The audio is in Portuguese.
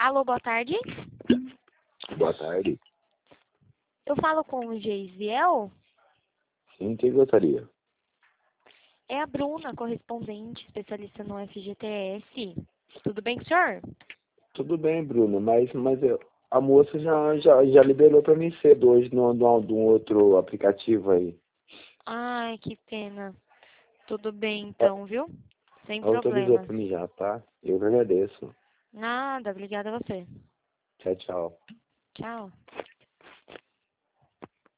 Alô, boa tarde. Boa tarde. Eu falo com o Geisiel? Sim, quem gostaria? É a Bruna, correspondente, especialista no FGTS. Tudo bem, senhor? Tudo bem, Bruno, a moça já liberou para mim cedo hoje de um outro aplicativo aí. Ai, que pena. Tudo bem, Ela então, viu? Sem autorizou problemas. para mim já, tá? Eu que agradeço. Nada, obrigada a você. Tchau, tchau. Tchau.